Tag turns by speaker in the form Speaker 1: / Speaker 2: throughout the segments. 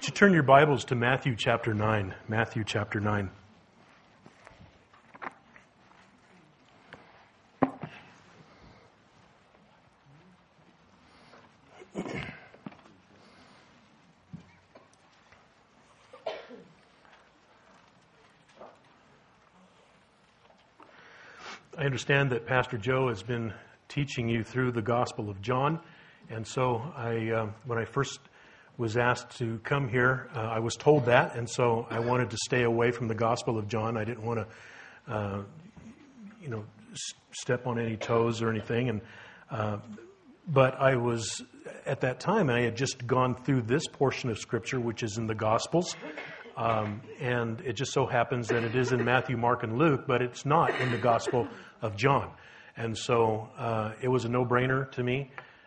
Speaker 1: Would you turn your Bibles to Matthew chapter 9? Matthew chapter 9. I understand that Pastor Joe has been teaching you through the Gospel of John, and so when I first was asked to come here, I was told that, and so I wanted to stay away from the Gospel of John. I didn't want to, step on any toes or anything. But I was, at that time, I had just gone through this portion of Scripture, which is in the Gospels, and it just so happens that it is in Matthew, Mark, and Luke, but it's not in the Gospel of John. And so it was a no-brainer to me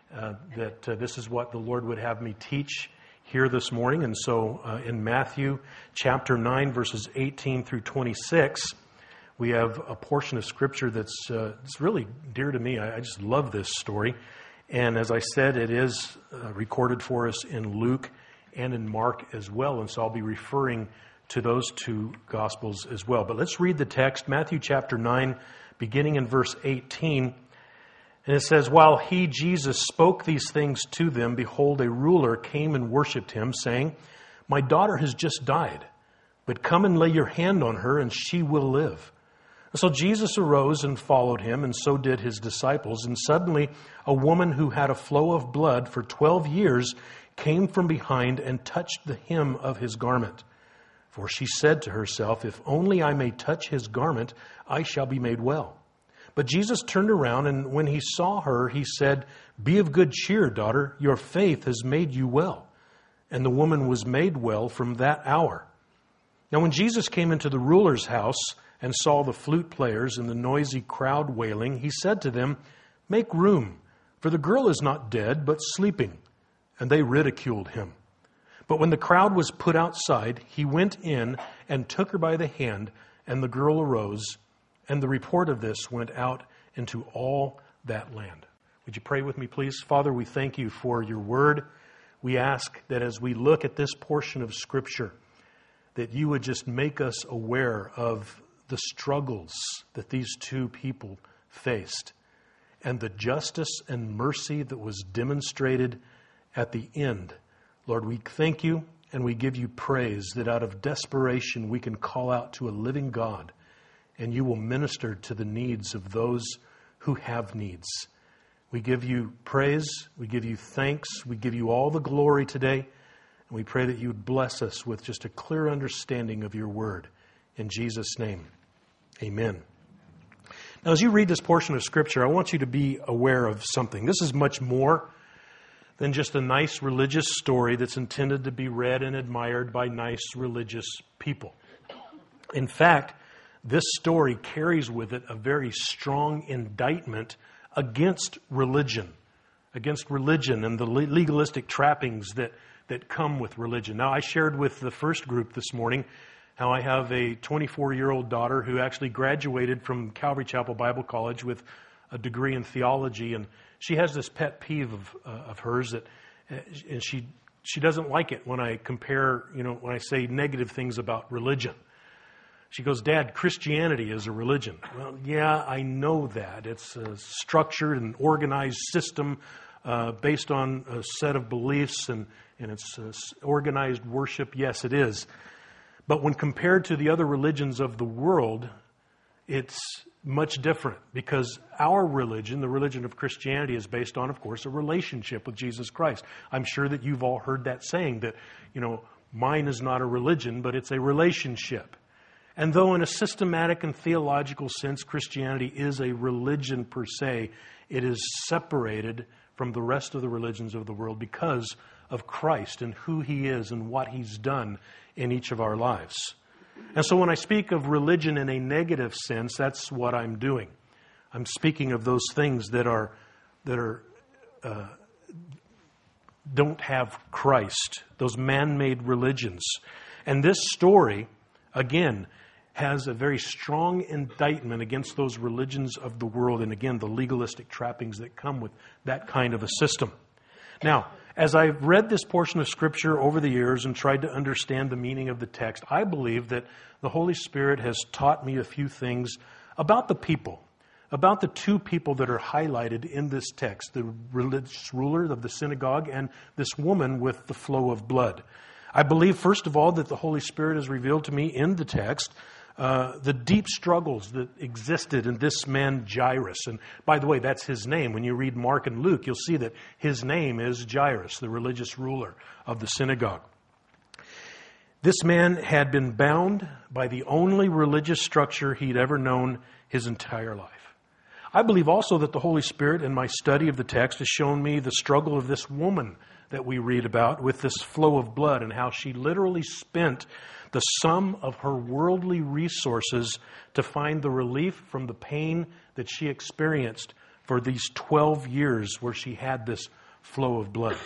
Speaker 1: that this is what the Lord would have me teach here this morning. And so in Matthew chapter 9, verses 18 through 26, we have a portion of Scripture that's it's really dear to me. I just love this story. And as I said, it is recorded for us in Luke and in Mark as well. And so I'll be referring to those two Gospels as well. But let's read the text, Matthew chapter 9, beginning in verse 18. And it says, "While he, Jesus, spoke these things to them, behold, a ruler came and worshipped him, saying, 'My daughter has just died, but come and lay your hand on her, and she will live.' And so Jesus arose and followed him, and so did his disciples. And suddenly a woman who had a flow of blood for 12 years came from behind and touched the hem of his garment. For she said to herself, 'If only I may touch his garment, I shall be made well.' But Jesus turned around, and when he saw her, he said, 'Be of good cheer, daughter, your faith has made you well.' And the woman was made well from that hour. Now when Jesus came into the ruler's house and saw the flute players and the noisy crowd wailing, he said to them, 'Make room, for the girl is not dead, but sleeping.' And they ridiculed him. But when the crowd was put outside, he went in and took her by the hand, and the girl arose. And the report of this went out into all that land." Would you pray with me, please? Father, we thank you for your word. We ask that as we look at this portion of Scripture, that you would just make us aware of the struggles that these two people faced and the justice and mercy that was demonstrated at the end. Lord, we thank you and we give you praise that out of desperation we can call out to a living God, and you will minister to the needs of those who have needs. We give you praise, we give you thanks, we give you all the glory today, and we pray that you would bless us with just a clear understanding of your word. In Jesus' name, amen. Now, as you read this portion of Scripture, I want you to be aware of something. This is much more than just a nice religious story that's intended to be read and admired by nice religious people. In fact, this story carries with it a very strong indictment against religion and the legalistic trappings that come with religion. Now, I shared with the first group this morning how I have a 24-year-old daughter who actually graduated from Calvary Chapel Bible College with a degree in theology, and she has this pet peeve of hers that, and she doesn't like it when I compare, when I say negative things about religion. She goes, "Dad, Christianity is a religion." Well, yeah, I know that. It's a structured and organized system based on a set of beliefs, and it's organized worship. Yes, it is. But when compared to the other religions of the world, it's much different, because our religion, the religion of Christianity, is based on, of course, a relationship with Jesus Christ. I'm sure that you've all heard that saying that, mine is not a religion, but it's a relationship. And though in a systematic and theological sense, Christianity is a religion per se, it is separated from the rest of the religions of the world because of Christ and who He is and what He's done in each of our lives. And so when I speak of religion in a negative sense, that's what I'm doing. I'm speaking of those things that don't have Christ, those man-made religions. And this story, again, has a very strong indictment against those religions of the world and, again, the legalistic trappings that come with that kind of a system. Now, As I've read this portion of Scripture over the years and tried to understand the meaning of the text, I believe that the Holy Spirit has taught me a few things about the people, about the two people that are highlighted in this text, the religious ruler of the synagogue and this woman with the flow of blood. I believe, first of all, that the Holy Spirit has revealed to me in the text the deep struggles that existed in this man Jairus. And by the way, that's his name. When you read Mark and Luke, you'll see that his name is Jairus, the religious ruler of the synagogue. This man had been bound by the only religious structure he'd ever known his entire life. I believe also that the Holy Spirit, in my study of the text, has shown me the struggle of this woman that we read about with this flow of blood, and how she literally spent the sum of her worldly resources to find the relief from the pain that she experienced for these 12 years where she had this flow of blood.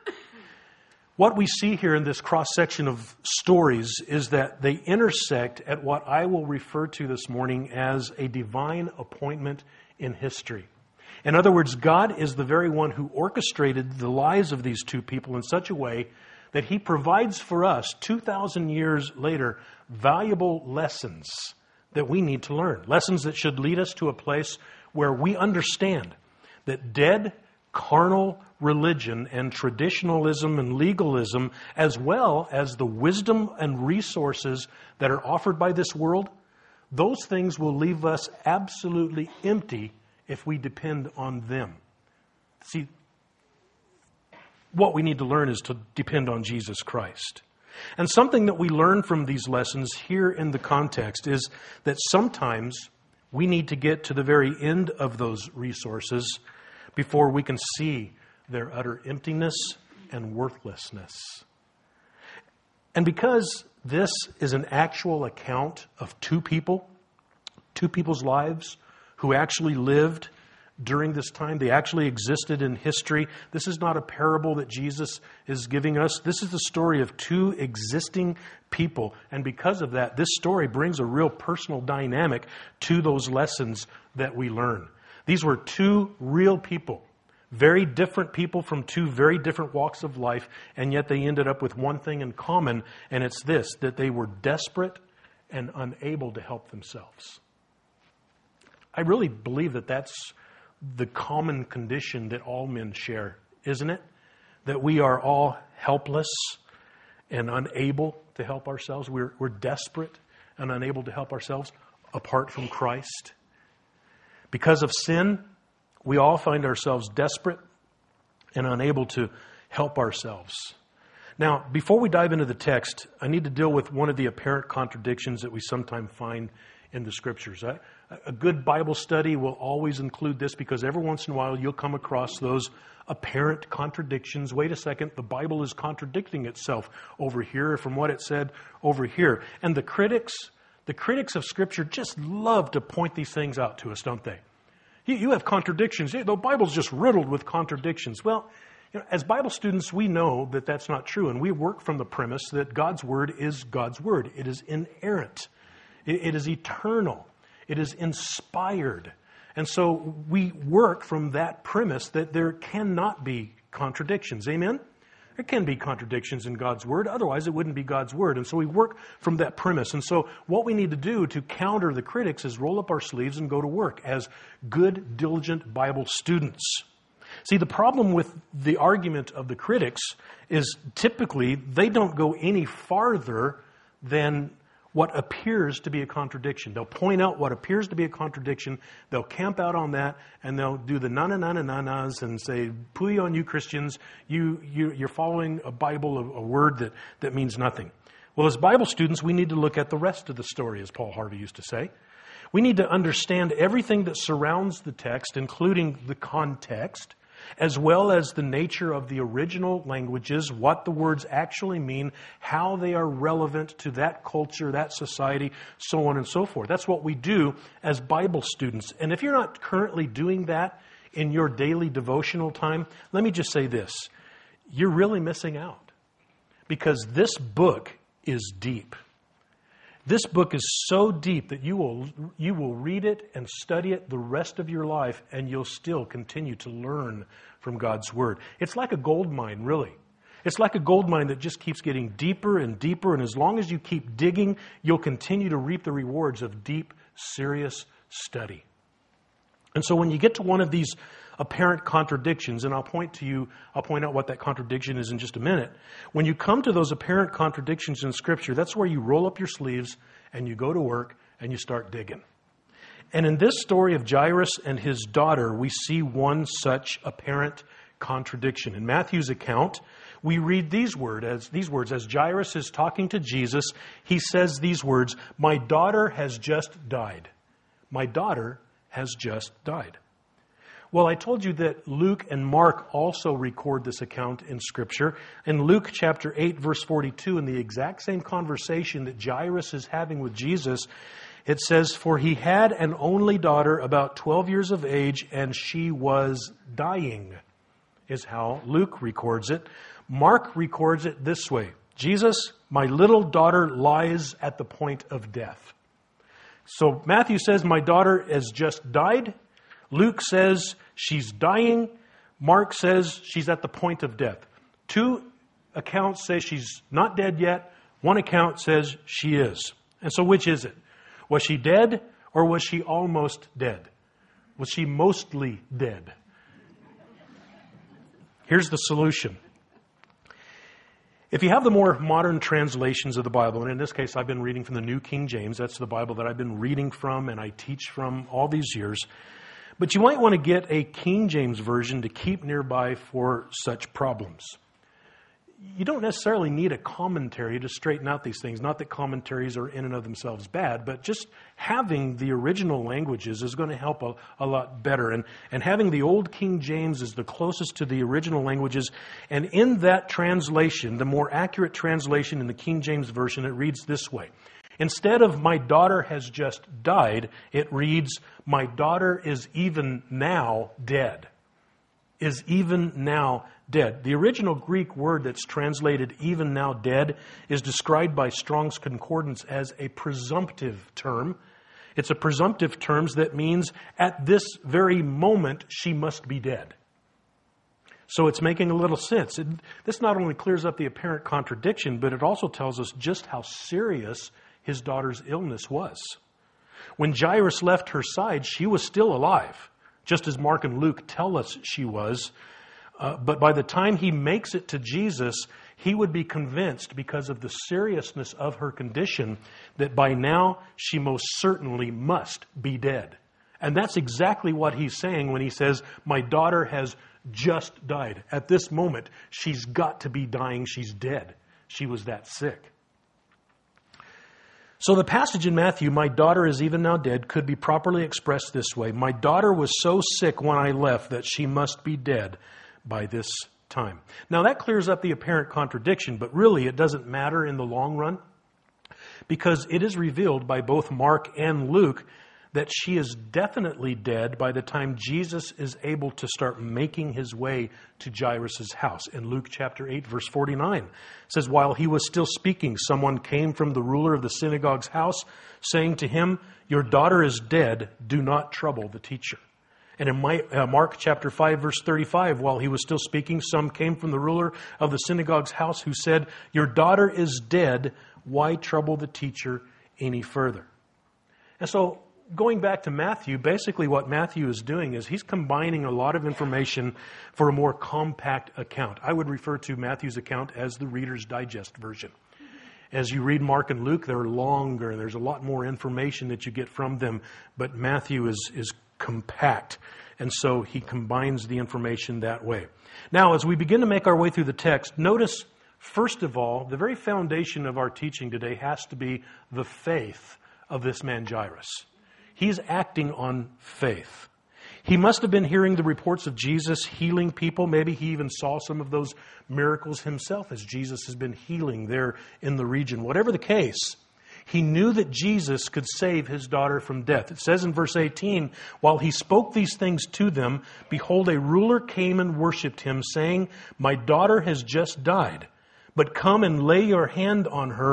Speaker 1: What we see here in this cross-section of stories is that they intersect at what I will refer to this morning as a divine appointment in history. In other words, God is the very one who orchestrated the lives of these two people in such a way that He provides for us, 2,000 years later, valuable lessons that we need to learn. Lessons that should lead us to a place where we understand that dead, carnal religion and traditionalism and legalism, as well as the wisdom and resources that are offered by this world, those things will leave us absolutely empty if we depend on them. See, what we need to learn is to depend on Jesus Christ. And something that we learn from these lessons here in the context is that sometimes we need to get to the very end of those resources before we can see their utter emptiness and worthlessness. And because this is an actual account of two people's lives who actually lived during this time, they actually existed in history. This is not a parable that Jesus is giving us. This is the story of two existing people. And because of that, this story brings a real personal dynamic to those lessons that we learn. These were two real people, very different people from two very different walks of life, and yet they ended up with one thing in common, and it's this, that they were desperate and unable to help themselves. I really believe that that's the common condition that all men share, isn't it? That we are all helpless and unable to help ourselves. We're desperate and unable to help ourselves apart from Christ. Because of sin, we all find ourselves desperate and unable to help ourselves. Now, before we dive into the text, I need to deal with one of the apparent contradictions that we sometimes find in the Scriptures. A good Bible study will always include this, because every once in a while you'll come across those apparent contradictions. Wait a second, the Bible is contradicting itself over here from what it said over here. And the critics of Scripture just love to point these things out to us, don't they? You have contradictions. The Bible's just riddled with contradictions. Well, as Bible students, we know that that's not true, and we work from the premise that God's Word is God's Word. It is inerrant. It is eternal. It is inspired. And so we work from that premise that there cannot be contradictions. Amen? There can be contradictions in God's Word. Otherwise, it wouldn't be God's Word. And so we work from that premise. And so what we need to do to counter the critics is roll up our sleeves and go to work as good, diligent Bible students. See, the problem with the argument of the critics is typically they don't go any farther than what appears to be a contradiction. They'll point out what appears to be a contradiction, they'll camp out on that, and they'll do the na-na-na-na-na-nas and say, pooey on you Christians, you're following a Bible, a word that means nothing. Well, as Bible students, we need to look at the rest of the story, as Paul Harvey used to say. We need to understand everything that surrounds the text, including the context, as well as the nature of the original languages, what the words actually mean, how they are relevant to that culture, that society, so on and so forth. That's what we do as Bible students. And if you're not currently doing that in your daily devotional time, let me just say this. You're really missing out, because this book is deep. This book is so deep that you will read it and study it the rest of your life, and you'll still continue to learn from God's Word. It's like a gold mine, really. It's like a gold mine that just keeps getting deeper and deeper, and as long as you keep digging, you'll continue to reap the rewards of deep, serious study. And so when you get to one of these apparent contradictions, and I'll point out what that contradiction is in just a minute. When you come to those apparent contradictions in Scripture, that's where you roll up your sleeves and you go to work and you start digging. And in this story of Jairus and his daughter, we see one such apparent contradiction. In Matthew's account, we read these words as Jairus is talking to Jesus. He says these words, "My daughter has just died. My daughter has just died." Well, I told you that Luke and Mark also record this account in Scripture. In Luke chapter 8, verse 42, in the exact same conversation that Jairus is having with Jesus, it says, "For he had an only daughter about 12 years of age, and she was dying," is how Luke records it. Mark records it this way: "Jesus, my little daughter lies at the point of death." So Matthew says, "My daughter has just died." Luke says she's dying. Mark says she's at the point of death. Two accounts say she's not dead yet. One account says she is. And so which is it? Was she dead or was she almost dead? Was she mostly dead? Here's the solution. If you have the more modern translations of the Bible, and in this case I've been reading from the New King James, that's the Bible that I've been reading from and I teach from all these years. But you might want to get a King James version to keep nearby for such problems. You don't necessarily need a commentary to straighten out these things. Not that commentaries are in and of themselves bad, but just having the original languages is going to help a lot better. And having the old King James is the closest to the original languages. And in that translation, the more accurate translation in the King James Version, it reads this way. Instead of "my daughter has just died," it reads, "my daughter is even now dead." Is even now dead. The original Greek word that's translated "even now dead" is described by Strong's Concordance as a presumptive term. It's a presumptive term that means at this very moment she must be dead. So it's making a little sense. This not only clears up the apparent contradiction, but it also tells us just how serious his daughter's illness was. When Jairus left her side, she was still alive, just as Mark and Luke tell us she was. But by the time he makes it to Jesus, he would be convinced, because of the seriousness of her condition, that by now she most certainly must be dead. And that's exactly what he's saying when he says, "My daughter has just died." At this moment, she's got to be dying. She's dead. She was that sick. So the passage in Matthew, "My daughter is even now dead," could be properly expressed this way: "My daughter was so sick when I left that she must be dead by this time." Now that clears up the apparent contradiction, but really it doesn't matter in the long run, because it is revealed by both Mark and Luke that she is definitely dead by the time Jesus is able to start making his way to Jairus' house. In Luke chapter 8, verse 49, it says, "While he was still speaking, someone came from the ruler of the synagogue's house, saying to him, 'Your daughter is dead. Do not trouble the teacher.'" And in Mark chapter 5, verse 35, while he was still speaking, some came from the ruler of the synagogue's house who said, "Your daughter is dead. Why trouble the teacher any further?" And so, going back to Matthew, basically what Matthew is doing is he's combining a lot of information for a more compact account. I would refer to Matthew's account as the Reader's Digest version. As you read Mark and Luke, they're longer. There's a lot more information that you get from them, but Matthew is compact. And so he combines the information that way. Now, as we begin to make our way through the text, notice, first of all, the very foundation of our teaching today has to be the faith of this man Jairus. He's acting on faith. He must have been hearing the reports of Jesus healing people. Maybe he even saw some of those miracles himself as Jesus has been healing there in the region. Whatever the case, he knew that Jesus could save his daughter from death. It says in verse 18, "While he spoke these things to them, behold, a ruler came and worshipped him, saying, 'My daughter has just died, but come and lay your hand on her,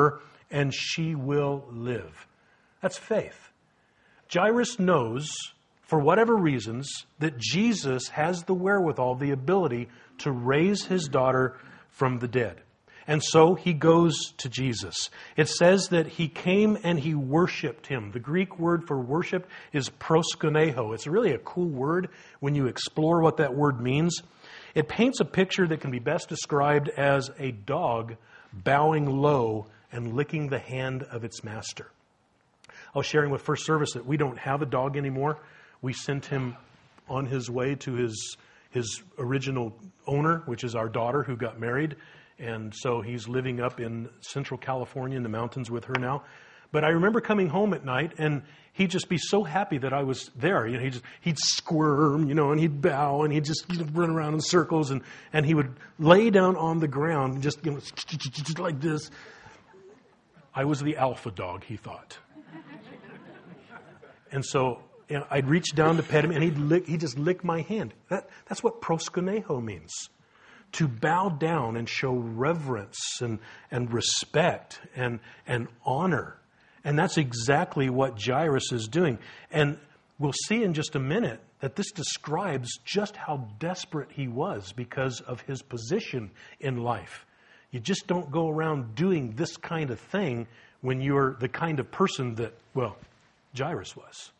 Speaker 1: and she will live. That's faith. Jairus knows, for whatever reasons, that Jesus has the wherewithal, the ability to raise his daughter from the dead. And so he goes to Jesus. It says that he came and he worshiped him. The Greek word for worship is proskuneho. It's really a cool word when you explore what that word means. It paints a picture that can be best described as a dog bowing low and licking the hand of its master. I was sharing with First Service that we don't have a dog anymore. We sent him on his way to his original owner, which is our daughter who got married. And so he's living up in Central California in the mountains with her now. But I remember coming home at night and he'd just be so happy that I was there. You know, he'd squirm, you know, and he'd bow and he'd just run around in circles and he would lay down on the ground just, you know, like this. I was the alpha dog, he thought. And so, you know, I'd reach down to pet him and he'd just lick my hand. That's what proskuneho means. To bow down and show reverence and respect and honor. And that's exactly what Jairus is doing. And we'll see in just a minute that this describes just how desperate he was because of his position in life. You just don't go around doing this kind of thing when you're the kind of person that, well, Jairus was.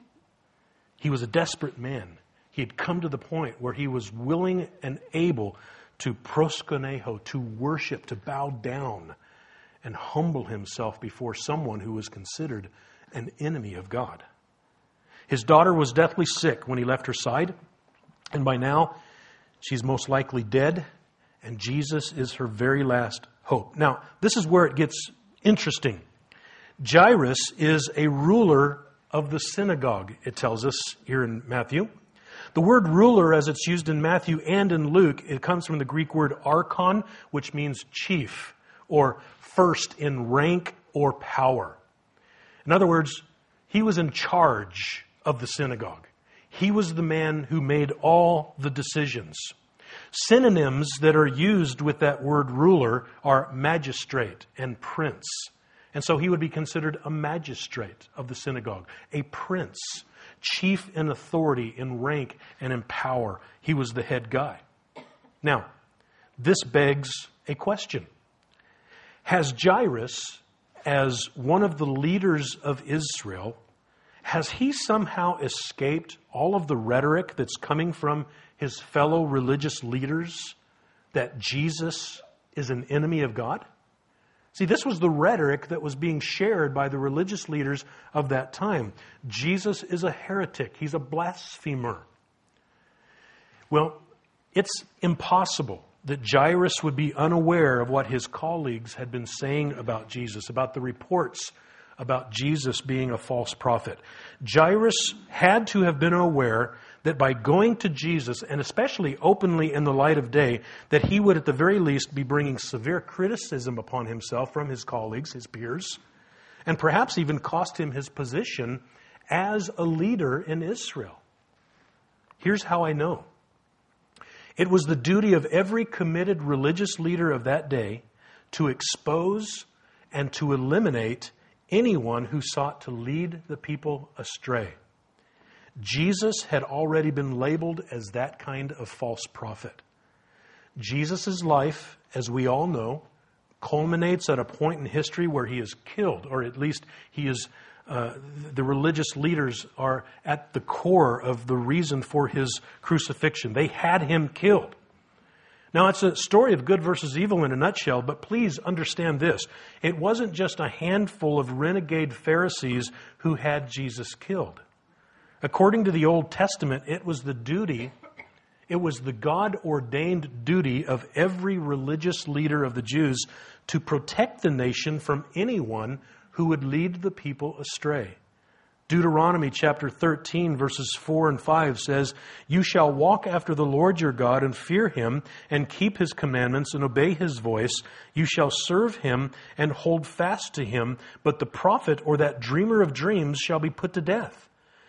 Speaker 1: He was a desperate man. He had come to the point where he was willing and able to proskuneho, to worship, to bow down and humble himself before someone who was considered an enemy of God. His daughter was deathly sick when he left her side, and by now she's most likely dead, and Jesus is her very last hope. Now, this is where it gets interesting. Jairus is a ruler of the synagogue, it tells us here in Matthew. The word ruler, as it's used in Matthew and in Luke, it comes from the Greek word archon, which means chief or first in rank or power. In other words, he was in charge of the synagogue. He was the man who made all the decisions. Synonyms that are used with that word ruler are magistrate and prince. And so he would be considered a magistrate of the synagogue, a prince, chief in authority, in rank, and in power. He was the head guy. Now, this begs a question. Has Jairus, as one of the leaders of Israel, has he somehow escaped all of the rhetoric that's coming from his fellow religious leaders that Jesus is an enemy of God? See, this was the rhetoric that was being shared by the religious leaders of that time. Jesus is a heretic. He's a blasphemer. Well, it's impossible that Jairus would be unaware of what his colleagues had been saying about Jesus, about the reports about Jesus being a false prophet. Jairus had to have been aware that by going to Jesus, and especially openly in the light of day, that he would at the very least be bringing severe criticism upon himself from his colleagues, his peers, and perhaps even cost him his position as a leader in Israel. Here's how I know. It was the duty of every committed religious leader of that day to expose and to eliminate anyone who sought to lead the people astray. Jesus had already been labeled as that kind of false prophet. Jesus' life, as we all know, culminates at a point in history where he is killed, or at least he is. The religious leaders are at the core of the reason for his crucifixion. They had him killed. Now, it's a story of good versus evil in a nutshell, but please understand this. It wasn't just a handful of renegade Pharisees who had Jesus killed. According to the Old Testament, it was the God-ordained duty of every religious leader of the Jews to protect the nation from anyone who would lead the people astray. Deuteronomy chapter 13 verses 4 and 5 says, "You shall walk after the Lord your God and fear him and keep his commandments and obey his voice. You shall serve him and hold fast to him, but the prophet or that dreamer of dreams shall be put to death.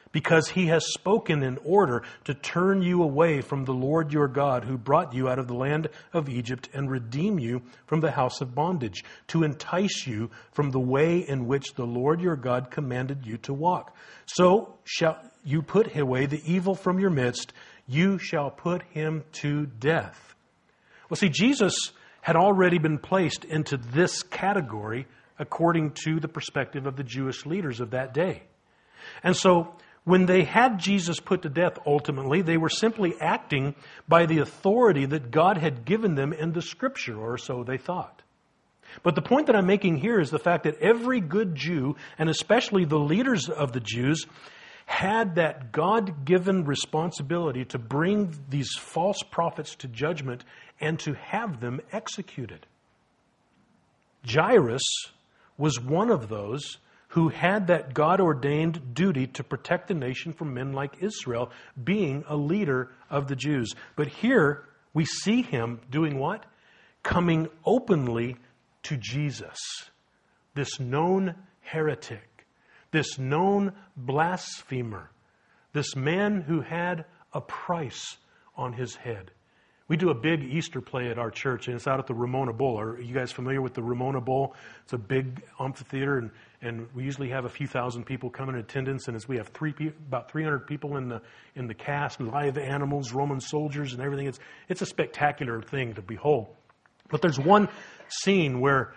Speaker 1: because he has spoken in order to turn you away from the Lord your God, who brought you out of the land of Egypt and redeem you from the house of bondage, to entice you from the way in which the Lord your God commanded you to walk. So shall you put away the evil from your midst, you shall put him to death. Well, see, Jesus had already been placed into this category according to the perspective of the Jewish leaders of that day. And so, when they had Jesus put to death, ultimately, they were simply acting by the authority that God had given them in the Scripture, or so they thought. But the point that I'm making here is the fact that every good Jew, and especially the leaders of the Jews, had that God-given responsibility to bring these false prophets to judgment and to have them executed. Jairus was one of those who had that God-ordained duty to protect the nation from men like Israel, being a leader of the Jews. But here we see him doing what? Coming openly to Jesus, this known heretic, this known blasphemer, this man who had a price on his head. We do a big Easter play at our church, and it's out at the Ramona Bowl. Are you guys familiar with the Ramona Bowl? It's a big amphitheater, and we usually have a few thousand people come in attendance. And as we have about 300 people in the cast, live animals, Roman soldiers, and everything. It's a spectacular thing to behold. But there's one scene where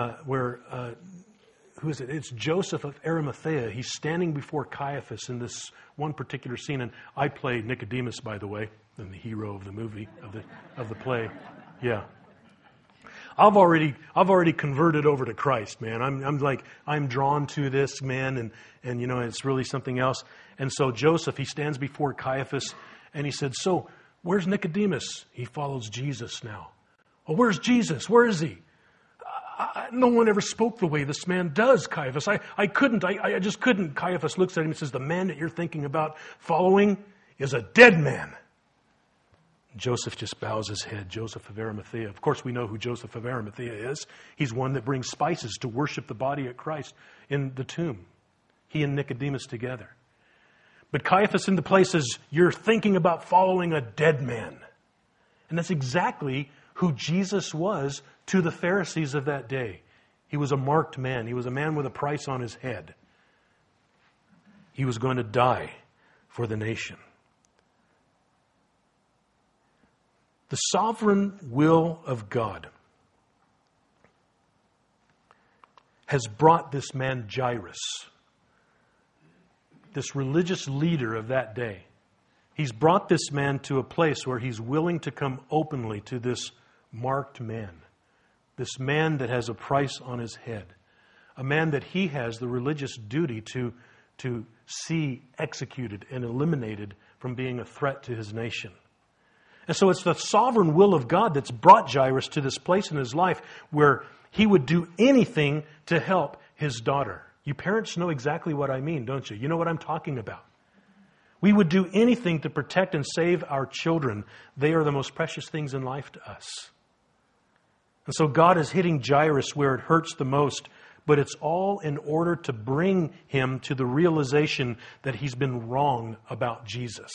Speaker 1: who is it? It's Joseph of Arimathea. He's standing before Caiaphas in this one particular scene, and I play Nicodemus, by the way. And the hero of the movie, of the play. Yeah. I've already converted over to Christ, man. I'm drawn to this, man, and you know, it's really something else. And so Joseph, he stands before Caiaphas and he said, "So, where's Nicodemus?" He follows Jesus now. "Oh, where's Jesus? Where is he?" No one ever spoke the way this man does, Caiaphas. I just couldn't. Caiaphas looks at him and says, "The man that you're thinking about following is a dead man." Joseph just bows his head. Joseph of Arimathea. Of course, we know who Joseph of Arimathea is. He's one that brings spices to worship the body of Christ in the tomb. He and Nicodemus together. But Caiaphas in the place says, "You're thinking about following a dead man." And that's exactly who Jesus was to the Pharisees of that day. He was a marked man. He was a man with a price on his head. He was going to die for the nation. The sovereign will of God has brought this man Jairus, this religious leader of that day. He's brought this man to a place where he's willing to come openly to this marked man, this man that has a price on his head, a man that he has the religious duty to see executed and eliminated from being a threat to his nation. And so it's the sovereign will of God that's brought Jairus to this place in his life where he would do anything to help his daughter. You parents know exactly what I mean, don't you? You know what I'm talking about. We would do anything to protect and save our children. They are the most precious things in life to us. And so God is hitting Jairus where it hurts the most, but it's all in order to bring him to the realization that he's been wrong about Jesus.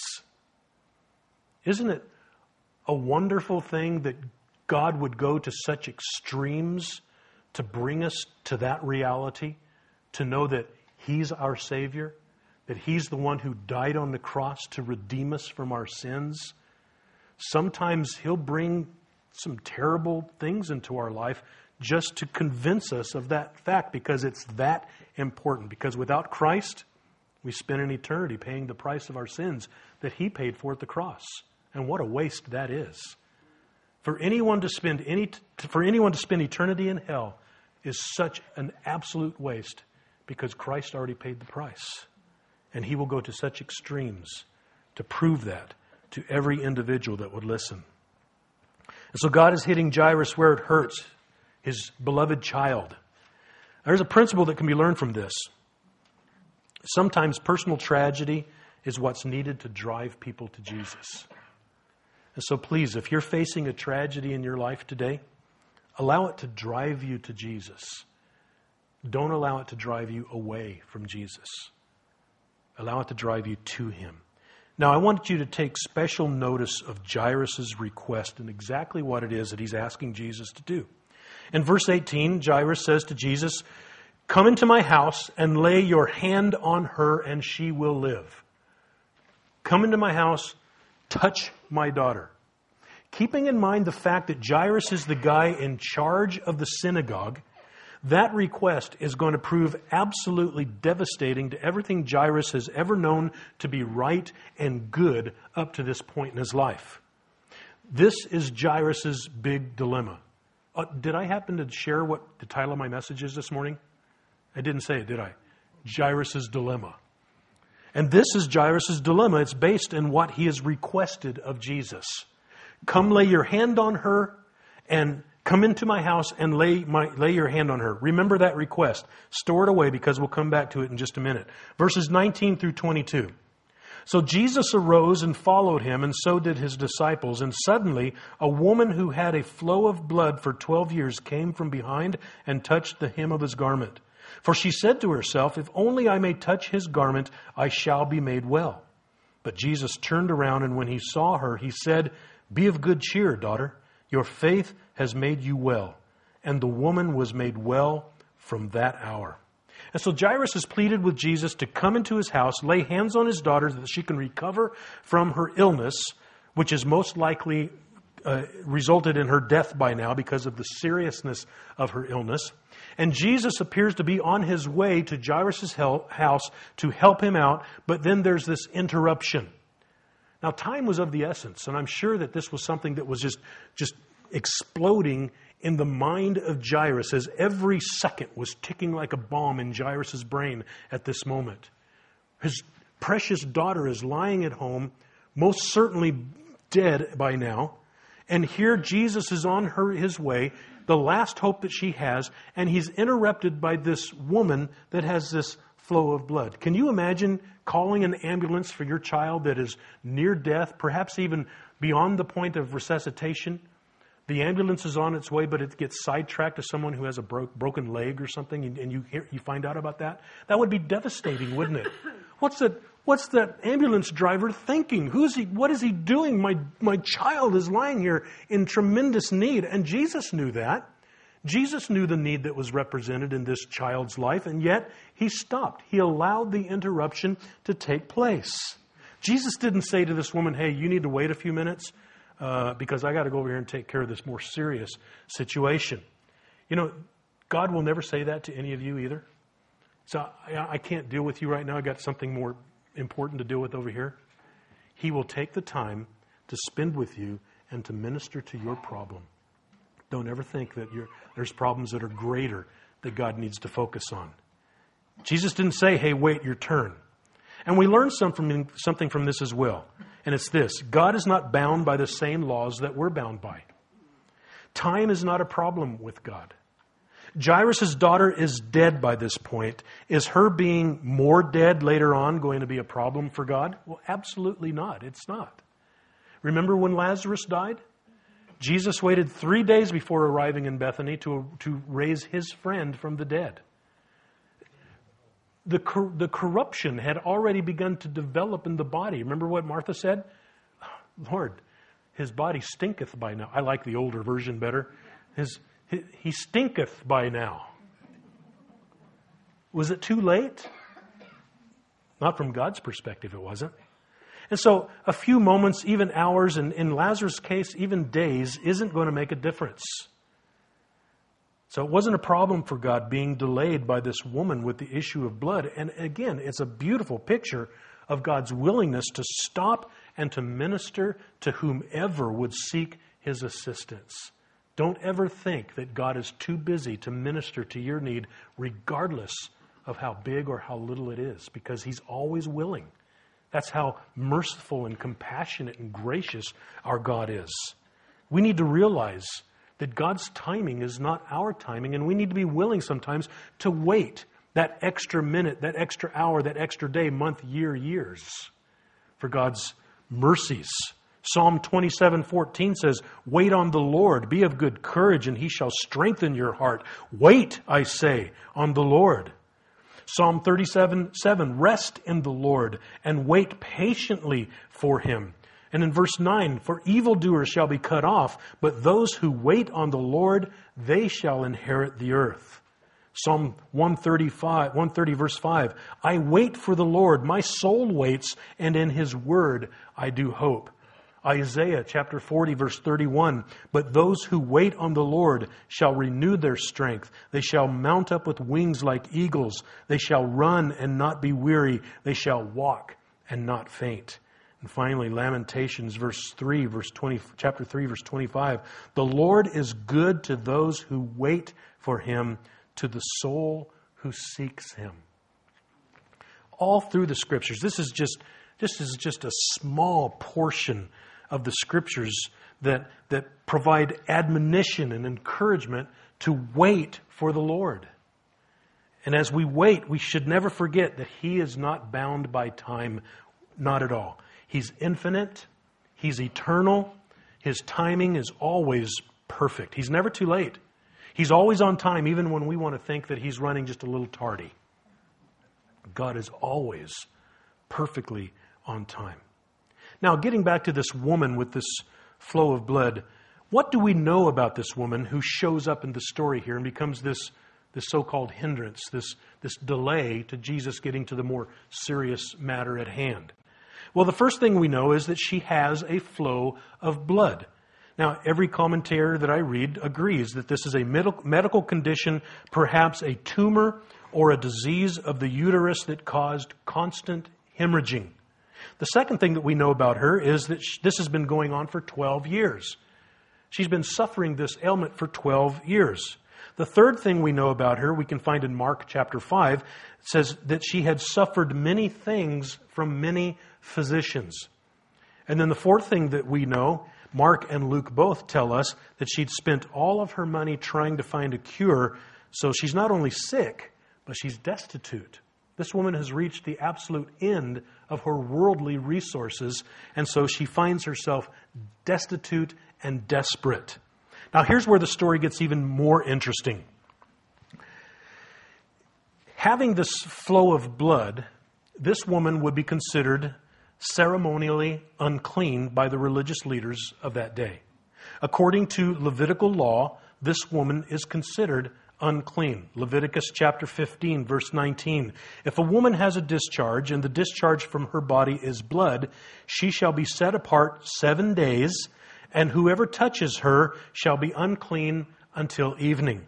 Speaker 1: Isn't it a wonderful thing that God would go to such extremes to bring us to that reality, to know that He's our Savior, that He's the one who died on the cross to redeem us from our sins? Sometimes He'll bring some terrible things into our life just to convince us of that fact, because it's that important. Because without Christ, we spend an eternity paying the price of our sins that He paid for at the cross. And what a waste that is. For anyone to spend eternity in hell is such an absolute waste, because Christ already paid the price. And He will go to such extremes to prove that to every individual that would listen. And so God is hitting Jairus where it hurts, his beloved child. There's a principle that can be learned from this. Sometimes personal tragedy is what's needed to drive people to Jesus. And so please, if you're facing a tragedy in your life today, allow it to drive you to Jesus. Don't allow it to drive you away from Jesus. Allow it to drive you to Him. Now, I want you to take special notice of Jairus' request and exactly what it is that he's asking Jesus to do. In verse 18, Jairus says to Jesus, "Come into my house and lay your hand on her and she will live." Come into my house, touch my daughter. Keeping in mind the fact that Jairus is the guy in charge of the synagogue, that request is going to prove absolutely devastating to everything Jairus has ever known to be right and good up to this point in his life. This is Jairus' big dilemma. Did I happen to share what the title of my message is this morning? I didn't say it, did I? Jairus' dilemma. And this is Jairus' dilemma. It's based on what he has requested of Jesus. Come lay your hand on her and come into my house and lay your hand on her. Remember that request. Store it away because we'll come back to it in just a minute. Verses 19 through 22. So Jesus arose and followed him, and so did his disciples. And suddenly a woman who had a flow of blood for 12 years came from behind and touched the hem of his garment. For she said to herself, "If only I may touch his garment, I shall be made well." But Jesus turned around, and when he saw her, he said, "Be of good cheer, daughter. Your faith has made you well." And the woman was made well from that hour. And so Jairus has pleaded with Jesus to come into his house, lay hands on his daughter so that she can recover from her illness, which is most likely resulted in her death by now because of the seriousness of her illness. And Jesus appears to be on his way to Jairus' house to help him out, but then there's this interruption. Now, time was of the essence, and I'm sure that this was something that was just exploding in the mind of Jairus as every second was ticking like a bomb in Jairus' brain at this moment. His precious daughter is lying at home, most certainly dead by now, and here Jesus is on his way, the last hope that she has, and he's interrupted by this woman that has this flow of blood. Can you imagine calling an ambulance for your child that is near death, perhaps even beyond the point of resuscitation? The ambulance is on its way, but it gets sidetracked to someone who has a broken leg or something, and you find out about that? That would be devastating, wouldn't it? What's that ambulance driver thinking? What is he doing? My child is lying here in tremendous need. And Jesus knew that. Jesus knew the need that was represented in this child's life, and yet he stopped. He allowed the interruption to take place. Jesus didn't say to this woman, "Hey, you need to wait a few minutes because I got to go over here and take care of this more serious situation." You know, God will never say that to any of you either. So I can't deal with you right now. I got something more important to deal with over here. He will take the time to spend with you and to minister to your problem. Don't ever think that there's problems that are greater that God needs to focus on. Jesus didn't say, "Hey, wait your turn." And we learn something from this as well. And it's this: God is not bound by the same laws that we're bound by. Time is not a problem with God. Jairus' daughter is dead by this point. Is her being more dead later on going to be a problem for God? Well, absolutely not. It's not. Remember when Lazarus died? Jesus waited 3 days before arriving in Bethany to raise his friend from the dead. The corruption had already begun to develop in the body. Remember what Martha said? "Lord, his body stinketh by now." I like the older version better. He stinketh by now. Was it too late? Not from God's perspective, it wasn't. And so a few moments, even hours, and in Lazarus' case, even days, isn't going to make a difference. So it wasn't a problem for God being delayed by this woman with the issue of blood. And again, it's a beautiful picture of God's willingness to stop and to minister to whomever would seek his assistance. Don't ever think that God is too busy to minister to your need, regardless of how big or how little it is, because he's always willing. That's how merciful and compassionate and gracious our God is. We need to realize that God's timing is not our timing, and we need to be willing sometimes to wait that extra minute, that extra hour, that extra day, month, year, years for God's mercies. Psalm 27:14 says, "Wait on the Lord, be of good courage, and he shall strengthen your heart. Wait, I say, on the Lord." Psalm 37:7, rest in the Lord and wait patiently for Him. And in verse 9, for evildoers shall be cut off, but those who wait on the Lord, they shall inherit the earth. Psalm 130 verse 5, I wait for the Lord, my soul waits, and in His word I do hope. Isaiah chapter 40 verse 31, but those who wait on the Lord shall renew their strength. They shall mount up with wings like eagles. They shall run and not be weary. They shall walk and not faint. And finally, Lamentations chapter 3 verse 25, the Lord is good to those who wait for Him, to the soul who seeks Him. All through the Scriptures, this is just a small portion of the Scriptures that provide admonition and encouragement to wait for the Lord. And as we wait, we should never forget that He is not bound by time, not at all. He's infinite, He's eternal, His timing is always perfect. He's never too late. He's always on time, even when we want to think that He's running just a little tardy. God is always perfectly on time. Now, getting back to this woman with this flow of blood, what do we know about this woman who shows up in the story here and becomes this so-called hindrance, this delay to Jesus getting to the more serious matter at hand? Well, the first thing we know is that she has a flow of blood. Now, every commentator that I read agrees that this is a medical condition, perhaps a tumor or a disease of the uterus that caused constant hemorrhaging. The second thing that we know about her is that this has been going on for 12 years. She's been suffering this ailment for 12 years. The third thing we know about her, we can find in Mark chapter 5, it says that she had suffered many things from many physicians. And then the fourth thing that we know, Mark and Luke both tell us that she'd spent all of her money trying to find a cure. So she's not only sick, but she's destitute. This woman has reached the absolute end of her worldly resources, and so she finds herself destitute and desperate. Now here's where the story gets even more interesting. Having this flow of blood, this woman would be considered ceremonially unclean by the religious leaders of that day. According to Levitical law, this woman is considered unclean. Leviticus chapter 15, verse 19. If a woman has a discharge, and the discharge from her body is blood, she shall be set apart 7 days, and whoever touches her shall be unclean until evening.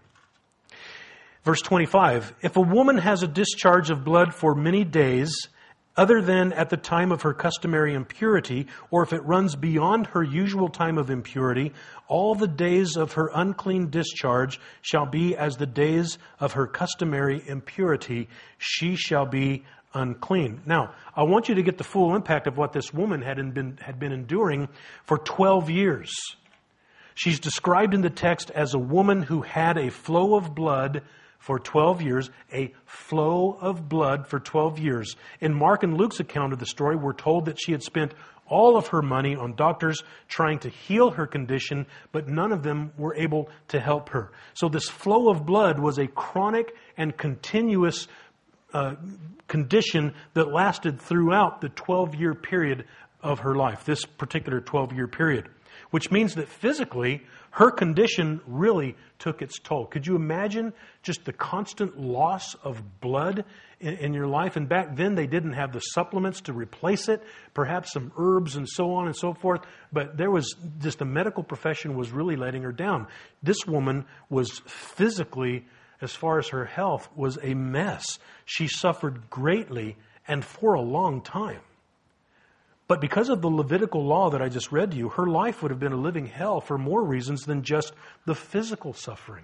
Speaker 1: Verse 25. If a woman has a discharge of blood for many days, other than at the time of her customary impurity, or if it runs beyond her usual time of impurity, all the days of her unclean discharge shall be as the days of her customary impurity. She shall be unclean. Now, I want you to get the full impact of what this woman had been enduring for 12 years. She's described in the text as a woman who had a flow of blood for 12 years, a flow of blood for 12 years. In Mark and Luke's account of the story, we're told that she had spent all of her money on doctors trying to heal her condition, but none of them were able to help her. So this flow of blood was a chronic and continuous condition that lasted throughout the 12-year period of her life, this particular 12-year period, which means that physically, her condition really took its toll. Could you imagine just the constant loss of blood in your life? And back then, they didn't have the supplements to replace it, perhaps some herbs and so on and so forth. But there was just the medical profession was really letting her down. This woman was physically, as far as her health, was a mess. She suffered greatly and for a long time. But because of the Levitical law that I just read to you, her life would have been a living hell for more reasons than just the physical suffering.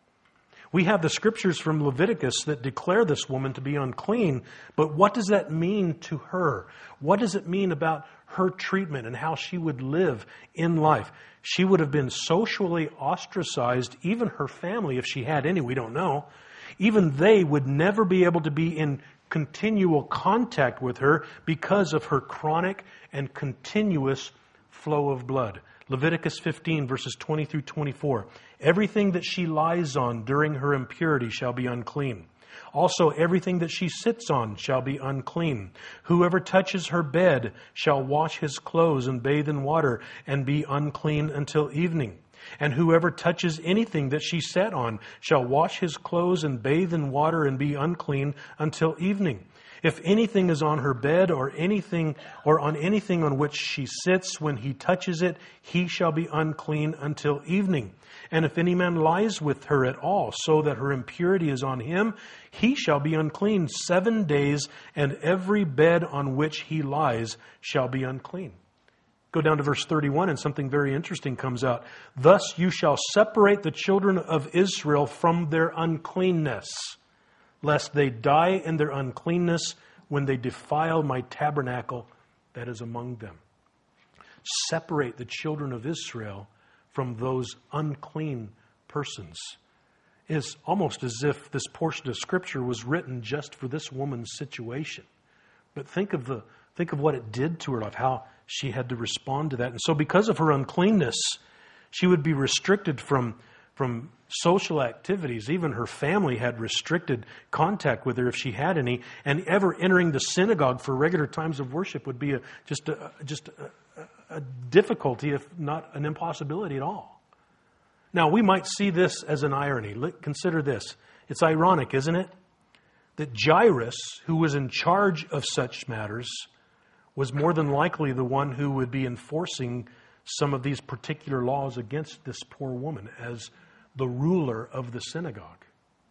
Speaker 1: We have the scriptures from Leviticus that declare this woman to be unclean, but what does that mean to her? What does it mean about her treatment and how she would live in life? She would have been socially ostracized, even her family, if she had any, we don't know. Even they would never be able to be in continual contact with her because of her chronic and continuous flow of blood. Leviticus 15, verses 20 through 24. Everything that she lies on during her impurity shall be unclean. Also, everything that she sits on shall be unclean. Whoever touches her bed shall wash his clothes and bathe in water and be unclean until evening. And whoever touches anything that she sat on shall wash his clothes and bathe in water and be unclean until evening. If anything is on her bed or on anything on which she sits, when he touches it, he shall be unclean until evening. And if any man lies with her at all, so that her impurity is on him, he shall be unclean 7 days, and every bed on which he lies shall be unclean. Go down to verse 31 and something very interesting comes out. Thus you shall separate the children of Israel from their uncleanness, lest they die in their uncleanness when they defile my tabernacle that is among them. Separate the children of Israel from those unclean persons. It's almost as if this portion of Scripture was written just for this woman's situation. But think of what it did to her life, how she had to respond to that. And so because of her uncleanness, she would be restricted from social activities. Even her family had restricted contact with her if she had any, and ever entering the synagogue for regular times of worship would be just a difficulty, if not an impossibility at all. Now, we might see this as an irony. Consider this. It's ironic, isn't it? That Jairus, who was in charge of such matters, was more than likely the one who would be enforcing some of these particular laws against this poor woman as the ruler of the synagogue.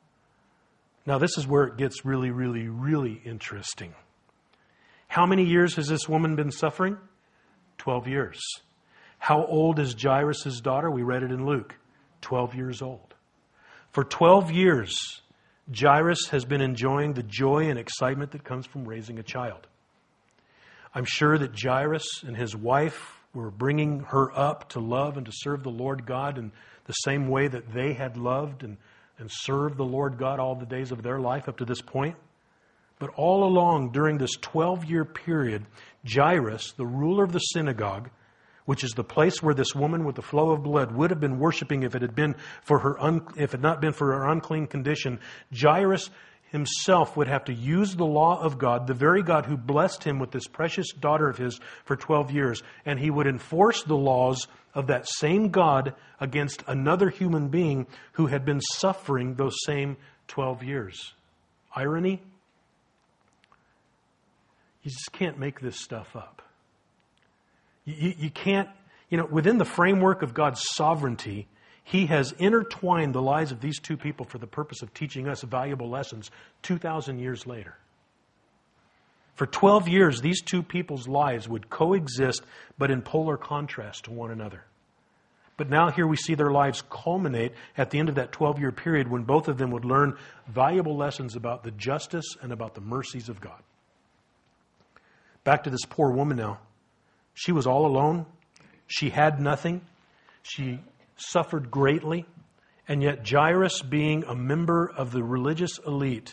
Speaker 1: Now, this is where it gets really, really, really interesting. How many years has this woman been suffering? 12 years. How old is Jairus' daughter? We read it in Luke. 12 years old. For 12 years, Jairus has been enjoying the joy and excitement that comes from raising a child. I'm sure that Jairus and his wife were bringing her up to love and to serve the Lord God in the same way that they had loved and served the Lord God all the days of their life up to this point. But all along during this 12-year period, Jairus, the ruler of the synagogue, which is the place where this woman with the flow of blood would have been worshiping if it had not been for her unclean condition, Jairus himself would have to use the law of God, the very God who blessed him with this precious daughter of his for 12 years, and he would enforce the laws of that same God against another human being who had been suffering those same 12 years. Irony? You just can't make this stuff up. You can't, within the framework of God's sovereignty, He has intertwined the lives of these two people for the purpose of teaching us valuable lessons 2,000 years later. For 12 years, these two people's lives would coexist, but in polar contrast to one another. But now here we see their lives culminate at the end of that 12-year period when both of them would learn valuable lessons about the justice and about the mercies of God. Back to this poor woman now. She was all alone. She had nothing. She suffered greatly. And yet Jairus, being a member of the religious elite,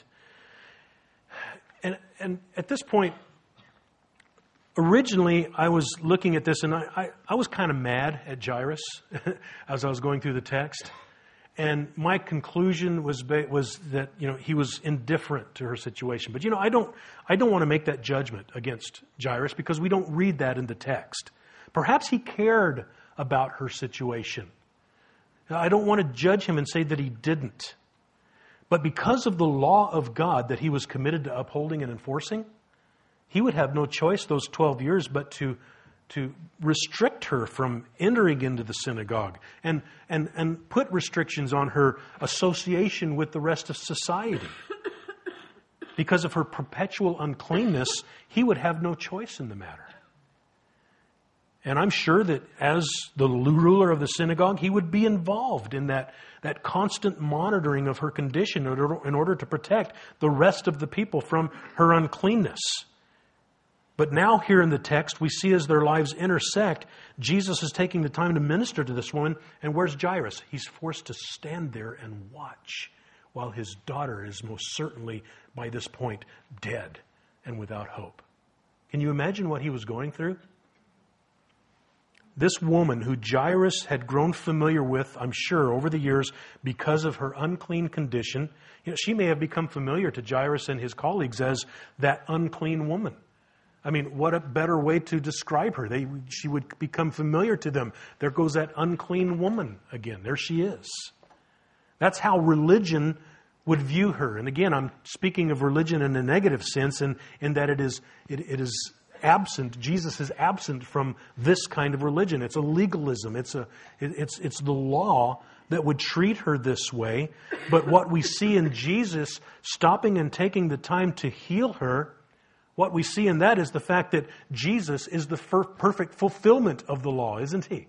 Speaker 1: and at this point, originally I was looking at this and I was kind of mad at Jairus as I was going through the text. And my conclusion was that he was indifferent to her situation. But I don't want to make that judgment against Jairus because we don't read that in the text. Perhaps he cared about her situation. Now, I don't want to judge him and say that he didn't. But because of the law of God that he was committed to upholding and enforcing, he would have no choice those 12 years but to restrict her from entering into the synagogue and put restrictions on her association with the rest of society. Because of her perpetual uncleanness, he would have no choice in the matter. And I'm sure that as the ruler of the synagogue, he would be involved in that constant monitoring of her condition in order to protect the rest of the people from her uncleanness. But now here in the text, we see as their lives intersect, Jesus is taking the time to minister to this woman. And where's Jairus? He's forced to stand there and watch while his daughter is most certainly, by this point, dead and without hope. Can you imagine what he was going through? this woman who Jairus had grown familiar with, I'm sure, over the years because of her unclean condition, she may have become familiar to Jairus and his colleagues as that unclean woman. I mean, what a better way to describe her. She would become familiar to them. There goes that unclean woman again. There she is. That's how religion would view her. And again, I'm speaking of religion in a negative sense, in that it is absent. Jesus is absent from this kind of religion. It's a legalism. It's the law that would treat her this way. But what we see in Jesus stopping and taking the time to heal her, what we see in that is the fact that Jesus is the perfect fulfillment of the law, isn't He?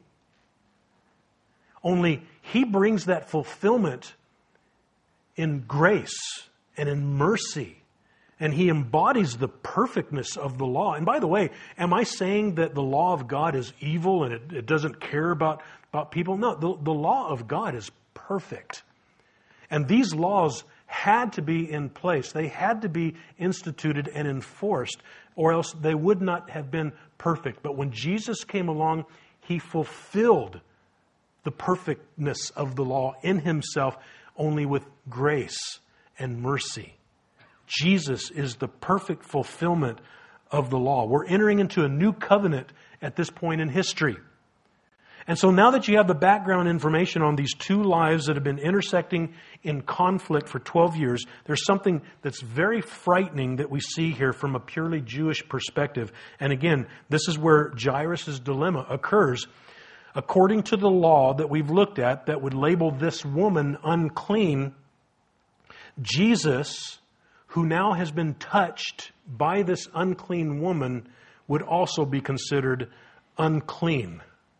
Speaker 1: Only He brings that fulfillment in grace and in mercy. And He embodies the perfectness of the law. And by the way, am I saying that the law of God is evil and it doesn't care about people? No, the law of God is perfect. And these laws had to be in place. They had to be instituted and enforced, or else they would not have been perfect. But when Jesus came along, He fulfilled the perfectness of the law in Himself, only with grace and mercy. Jesus is the perfect fulfillment of the law. We're entering into a new covenant at this point in history. And so now that you have the background information on these two lives that have been intersecting in conflict for 12 years, there's something that's very frightening that we see here from a purely Jewish perspective. And again, this is where Jairus' dilemma occurs. According to the law that we've looked at that would label this woman unclean, Jesus, who now has been touched by this unclean woman, would also be considered unclean.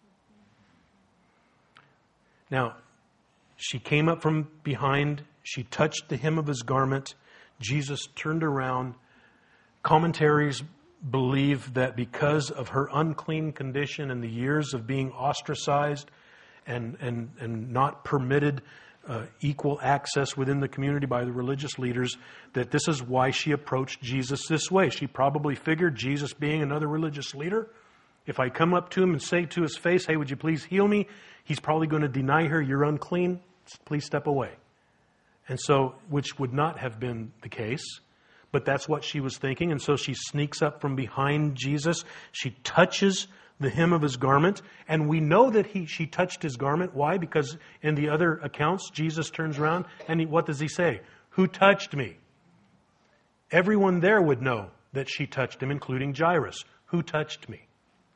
Speaker 1: Now, she came up from behind. She touched the hem of His garment. Jesus turned around. Commentaries believe that because of her unclean condition and the years of being ostracized and not permitted equal access within the community by the religious leaders, that this is why she approached Jesus this way. She probably figured, Jesus being another religious leader, if I come up to Him and say to His face, hey, would you please heal me? He's probably going to deny her, you're unclean, please step away. And so, which would not have been the case, but that's what she was thinking. And so she sneaks up from behind Jesus. She touches the hem of His garment. And we know that she touched His garment. Why? Because in the other accounts, Jesus turns around and what does He say? Who touched me? Everyone there would know that she touched Him, including Jairus. Who touched me?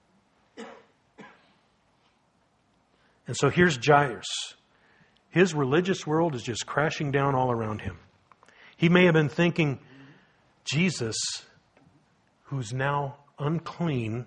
Speaker 1: And so here's Jairus. His religious world is just crashing down all around him. He may have been thinking, Jesus, who's now unclean,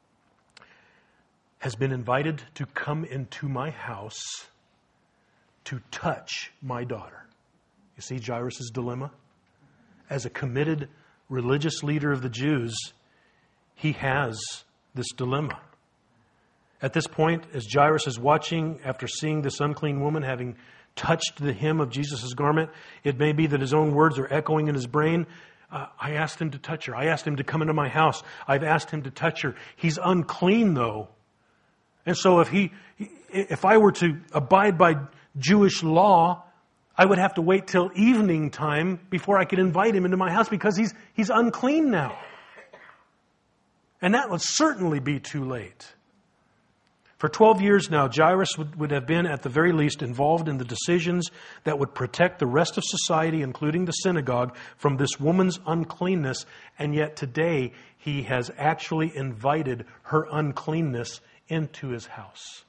Speaker 1: has been invited to come into my house to touch my daughter. You see Jairus' dilemma? As a committed religious leader of the Jews, he has this dilemma. At this point, as Jairus is watching, after seeing this unclean woman having touched the hem of Jesus' garment, it may be that his own words are echoing in his brain. I asked him to touch her. I asked him to come into my house. I've asked him to touch her. He's unclean, though. And so if I were to abide by Jewish law, I would have to wait till evening time before I could invite him into my house because he's unclean now. And that would certainly be too late. For 12 years now, Jairus would have been, at the very least, involved in the decisions that would protect the rest of society, including the synagogue, from this woman's uncleanness. And yet today, he has actually invited her uncleanness into his house.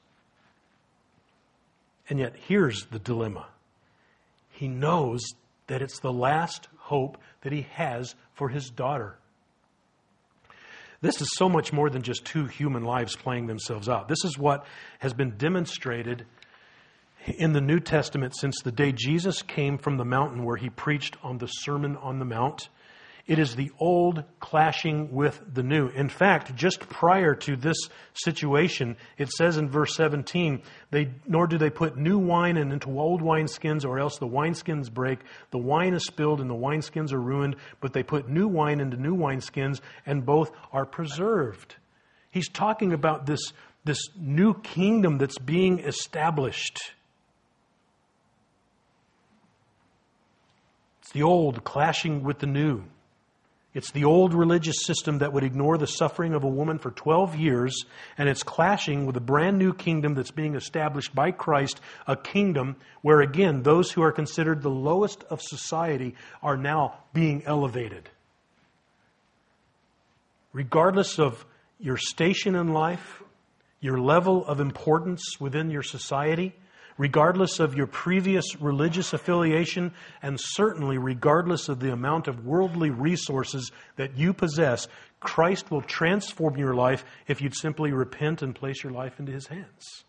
Speaker 1: And yet, here's the dilemma. He knows that it's the last hope that he has for his daughter. This is so much more than just two human lives playing themselves out. This is what has been demonstrated in the New Testament since the day Jesus came from the mountain where he preached on the Sermon on the Mount. It is the old clashing with the new. In fact, just prior to this situation, it says in verse 17, nor do they put new wine into old wineskins, or else the wineskins break. The wine is spilled and the wineskins are ruined, but they put new wine into new wineskins, and both are preserved. He's talking about this this new kingdom that's being established. It's the old clashing with the new. It's the old religious system that would ignore the suffering of a woman for 12 years, and it's clashing with a brand new kingdom that's being established by Christ, a kingdom where, again, those who are considered the lowest of society are now being elevated. Regardless of your station in life, your level of importance within your society, regardless of your previous religious affiliation, and certainly regardless of the amount of worldly resources that you possess, Christ will transform your life if you'd simply repent and place your life into His hands.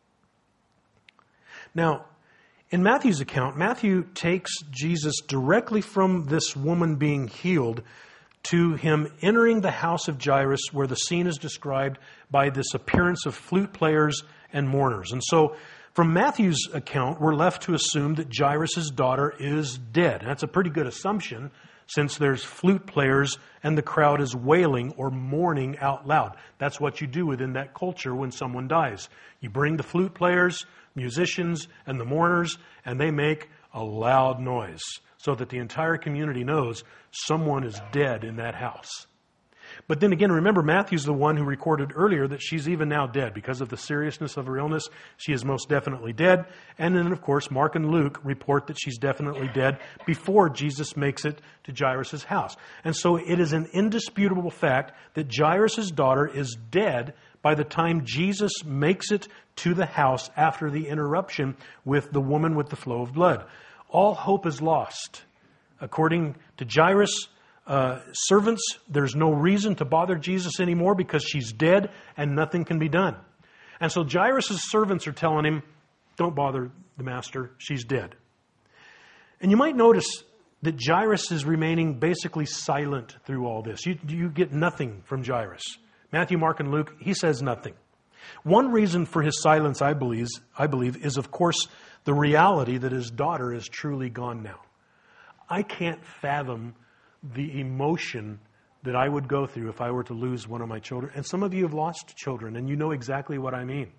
Speaker 1: Now, in Matthew's account, Matthew takes Jesus directly from this woman being healed to him entering the house of Jairus, where the scene is described by this appearance of flute players and mourners. And so, from Matthew's account, we're left to assume that Jairus' daughter is dead. That's a pretty good assumption, since there's flute players and the crowd is wailing or mourning out loud. That's what you do within that culture when someone dies. You bring the flute players, musicians, and the mourners, and they make a loud noise so that the entire community knows someone is dead in that house. But then again, remember, Matthew's the one who recorded earlier that she's even now dead. Because of the seriousness of her illness, she is most definitely dead. And then, of course, Mark and Luke report that she's definitely dead before Jesus makes it to Jairus' house. And so it is an indisputable fact that Jairus' daughter is dead by the time Jesus makes it to the house after the interruption with the woman with the flow of blood. All hope is lost. According to Jairus' servants, there's no reason to bother Jesus anymore because she's dead and nothing can be done. And so Jairus' servants are telling him, don't bother the master, she's dead. And you might notice that Jairus is remaining basically silent through all this. You get nothing from Jairus. Matthew, Mark, and Luke, he says nothing. One reason for his silence, I believe, is of course the reality that his daughter is truly gone now. I can't fathom the emotion that I would go through if I were to lose one of my children. And some of you have lost children, and you know exactly what I mean.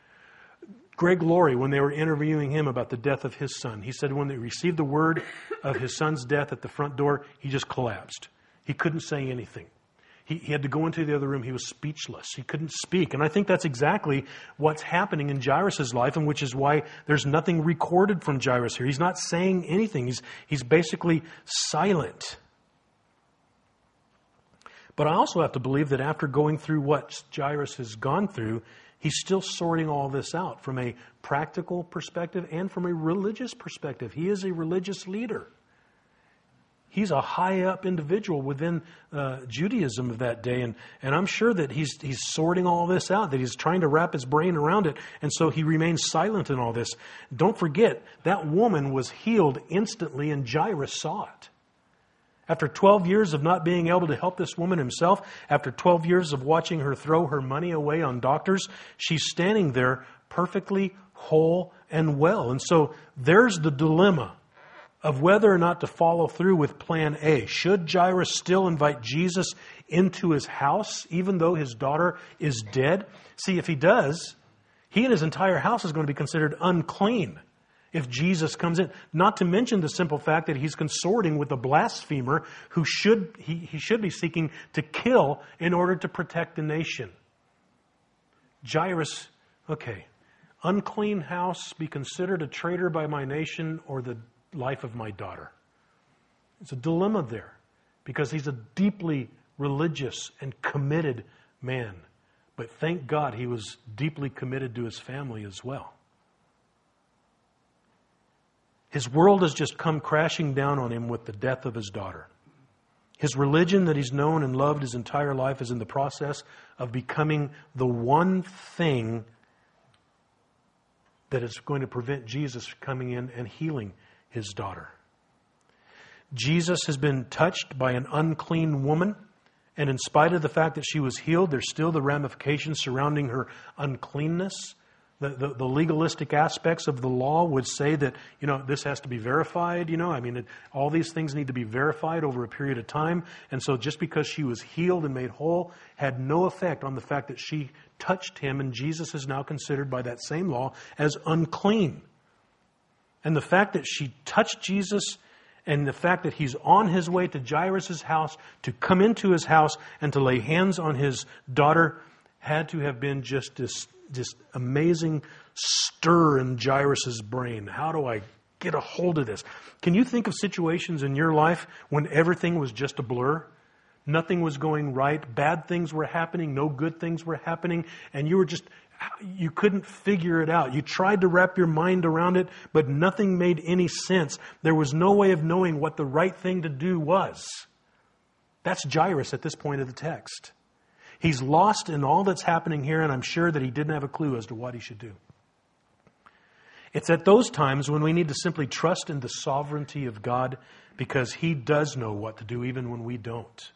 Speaker 1: Greg Laurie, when they were interviewing him about the death of his son, he said when they received the word of his son's death at the front door, he just collapsed. He couldn't say anything. He had to go into the other room. He was speechless. He couldn't speak. And I think that's exactly what's happening in Jairus' life, and which is why there's nothing recorded from Jairus here. He's not saying anything. He's basically silent. But I also have to believe that after going through what Jairus has gone through, he's still sorting all this out from a practical perspective and from a religious perspective. He is a religious leader. He's a high-up individual within Judaism of that day, and I'm sure that he's sorting all this out, that he's trying to wrap his brain around it, and so he remains silent in all this. Don't forget, that woman was healed instantly, and Jairus saw it. After 12 years of not being able to help this woman himself, after 12 years of watching her throw her money away on doctors, she's standing there perfectly whole and well. And so there's the dilemma of whether or not to follow through with plan A. Should Jairus still invite Jesus into his house, even though his daughter is dead? See, if he does, he and his entire house is going to be considered unclean if Jesus comes in. Not to mention the simple fact that he's consorting with a blasphemer who he should be seeking to kill in order to protect the nation. Jairus, okay, unclean house, be considered a traitor by my nation or the life of my daughter. It's a dilemma there because he's a deeply religious and committed man. But thank God he was deeply committed to his family as well. His world has just come crashing down on him with the death of his daughter. His religion that he's known and loved his entire life is in the process of becoming the one thing that is going to prevent Jesus coming in and healing his daughter. Jesus has been touched by an unclean woman, and in spite of the fact that she was healed, there's still the ramifications surrounding her uncleanness. The legalistic aspects of the law would say that, this has to be verified, all these things need to be verified over a period of time. And so just because she was healed and made whole had no effect on the fact that she touched him, and Jesus is now considered by that same law as unclean. And the fact that she touched Jesus and the fact that he's on his way to Jairus' house to come into his house and to lay hands on his daughter had to have been just this amazing stir in Jairus' brain. How do I get a hold of this? Can you think of situations in your life when everything was just a blur? Nothing was going right. Bad things were happening. No good things were happening. And you couldn't figure it out. You tried to wrap your mind around it, but nothing made any sense. There was no way of knowing what the right thing to do was. That's Jairus at this point of the text. He's lost in all that's happening here, and I'm sure that he didn't have a clue as to what he should do. It's at those times when we need to simply trust in the sovereignty of God, because he does know what to do even when we don't.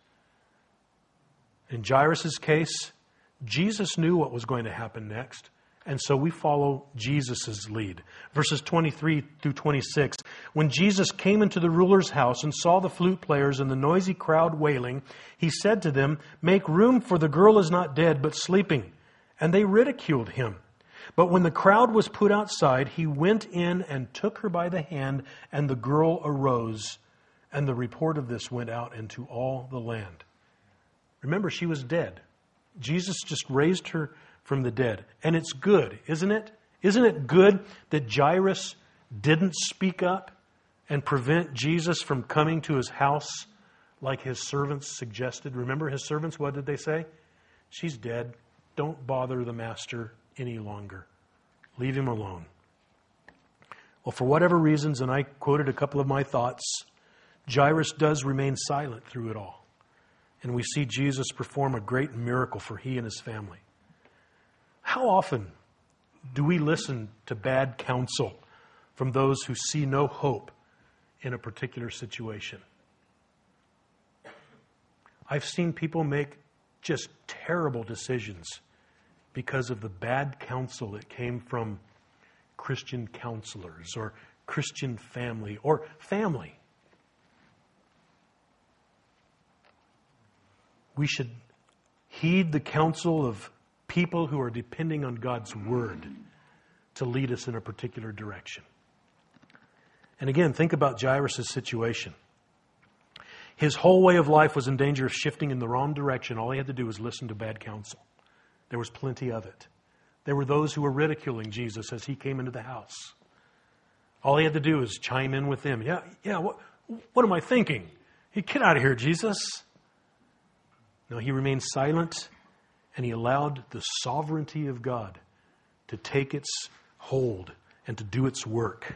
Speaker 1: In Jairus' case, Jesus knew what was going to happen next, and so we follow Jesus' lead. Verses 23 through 26. When Jesus came into the ruler's house and saw the flute players and the noisy crowd wailing, he said to them, "Make room, for the girl is not dead, but sleeping." And they ridiculed him. But when the crowd was put outside, he went in and took her by the hand, and the girl arose. And the report of this went out into all the land. Remember, she was dead. Jesus just raised her from the dead. And it's good, isn't it? Isn't it good that Jairus didn't speak up and prevent Jesus from coming to his house like his servants suggested? Remember his servants, what did they say? She's dead. Don't bother the master any longer. Leave him alone. Well, for whatever reasons, and I quoted a couple of my thoughts, Jairus does remain silent through it all. And we see Jesus perform a great miracle for he and his family. How often do we listen to bad counsel from those who see no hope in a particular situation? I've seen people make just terrible decisions because of the bad counsel that came from Christian counselors or Christian family or family. We should heed the counsel of people who are depending on God's word to lead us in a particular direction. And again, think about Jairus' situation. His whole way of life was in danger of shifting in the wrong direction. All he had to do was listen to bad counsel. There was plenty of it. There were those who were ridiculing Jesus as he came into the house. All he had to do was chime in with them. What am I thinking? Hey, get out of here, Jesus. No, he remained silent, and he allowed the sovereignty of God to take its hold and to do its work.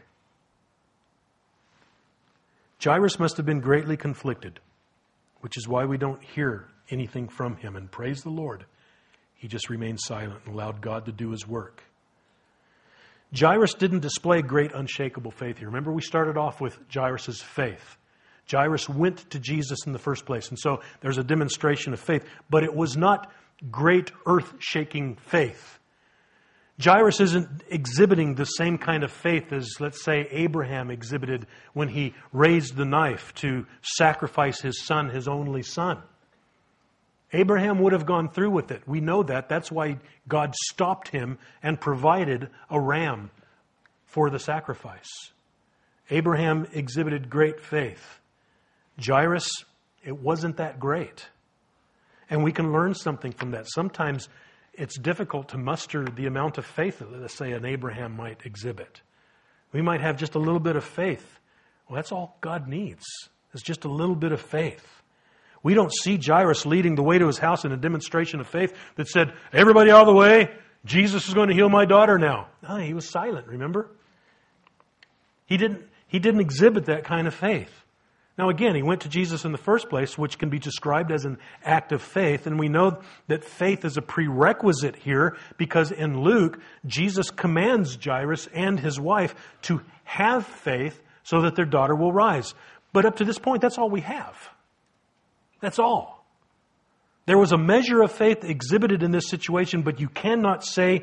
Speaker 1: Jairus must have been greatly conflicted, which is why we don't hear anything from him. And praise the Lord, he just remained silent and allowed God to do his work. Jairus didn't display great unshakable faith here. Remember, we started off with Jairus' faith. Jairus went to Jesus in the first place, and so there's a demonstration of faith, but it was not great earth-shaking faith. Jairus isn't exhibiting the same kind of faith as, let's say, Abraham exhibited when he raised the knife to sacrifice his son, his only son. Abraham would have gone through with it. We know that. That's why God stopped him and provided a ram for the sacrifice. Abraham exhibited great faith. Jairus, it wasn't that great. And we can learn something from that. Sometimes it's difficult to muster the amount of faith that, let's say, an Abraham might exhibit. We might have just a little bit of faith. Well, that's all God needs. It's just a little bit of faith. We don't see Jairus leading the way to his house in a demonstration of faith that said, "Everybody out of the way, Jesus is going to heal my daughter now." No, he was silent, remember? He didn't exhibit that kind of faith. Now again, he went to Jesus in the first place, which can be described as an act of faith. And we know that faith is a prerequisite here because in Luke, Jesus commands Jairus and his wife to have faith so that their daughter will rise. But up to this point, that's all we have. That's all. There was a measure of faith exhibited in this situation, but you cannot say